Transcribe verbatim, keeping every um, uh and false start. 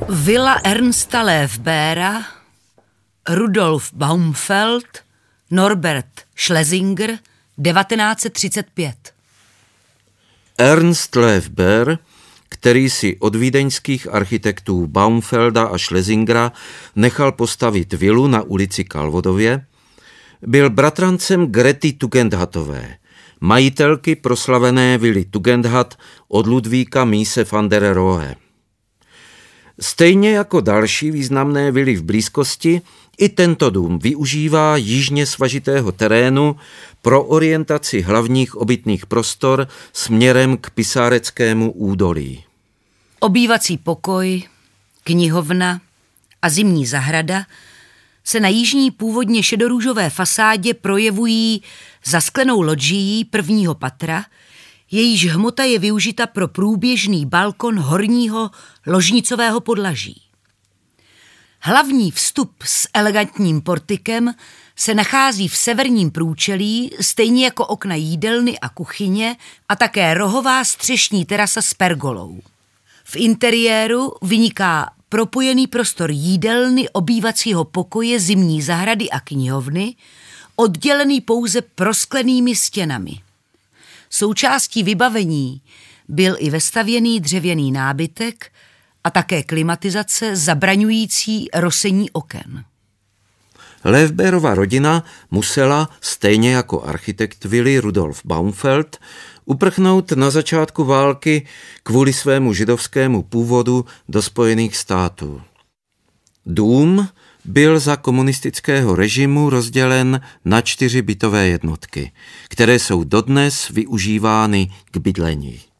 Vila Ernsta Löwbeera, Rudolf Baumfeld, Norbert Schlesinger, devatenáct set třicet pět. Ernst Löwbeer, který si od vídeňských architektů Baumfelda a Schlesingera nechal postavit vilu na ulici Kalvodově, byl bratrancem Grety Tugendhatové, majitelky proslavené vily Tugendhat od Ludvíka Mise van der Rohe. Stejně jako další významné vily v blízkosti, i tento dům využívá jižně svažitého terénu pro orientaci hlavních obytných prostor směrem k Pisáreckému údolí. Obývací pokoj, knihovna a zimní zahrada se na jižní původně šedorůžové fasádě projevují zasklenou lodžií prvního patra, jejíž hmota je využita pro průběžný balkon horního ložnicového podlaží. Hlavní vstup s elegantním portikem se nachází v severním průčelí, stejně jako okna jídelny a kuchyně a také rohová střešní terasa s pergolou. V interiéru vyniká propojený prostor jídelny, obývacího pokoje, zimní zahrady a knihovny, oddělený pouze prosklenými stěnami. Součástí vybavení byl i vestavěný dřevěný nábytek a také klimatizace zabraňující rosení oken. Löwbeerova rodina musela, stejně jako architekt vily Rudolf Baumfeld, uprchnout na začátku války kvůli svému židovskému původu do Spojených států. Dům byl za komunistického režimu rozdělen na čtyři bytové jednotky, které jsou dodnes využívány k bydlení.